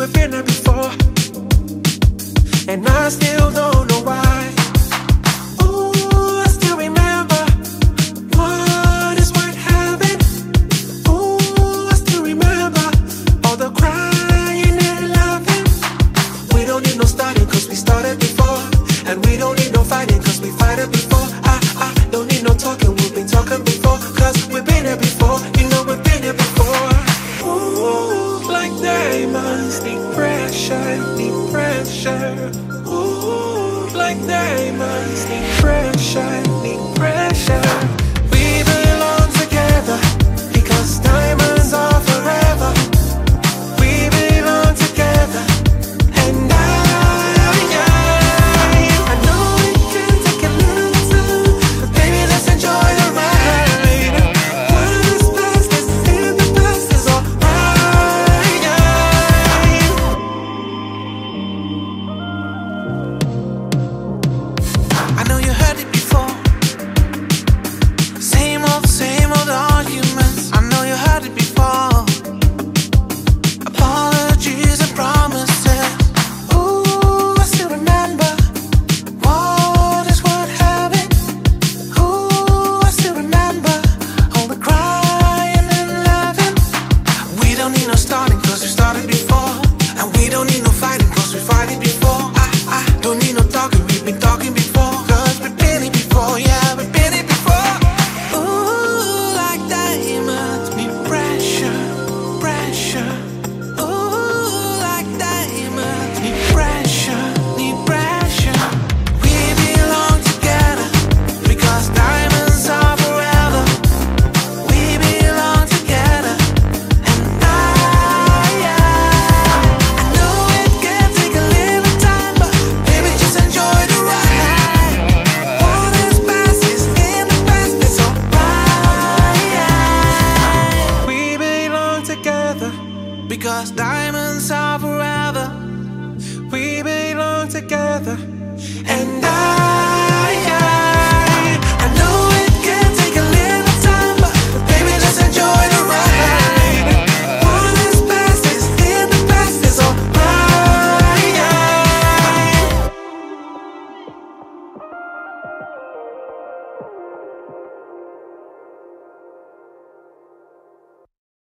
we've been there before, and I still don't know why. Ooh, I still remember what is worth having. Ooh, I still remember all the crying and laughing. We don't need no starting cause we started before, and we don't need no fighting cause we fight it before. I don't need no talking, we've been talking before, cause we've been here before, you know we've been here before. Ooh, like diamonds need pressure, need pressure. Ooh, like diamonds need pressure, need pressure.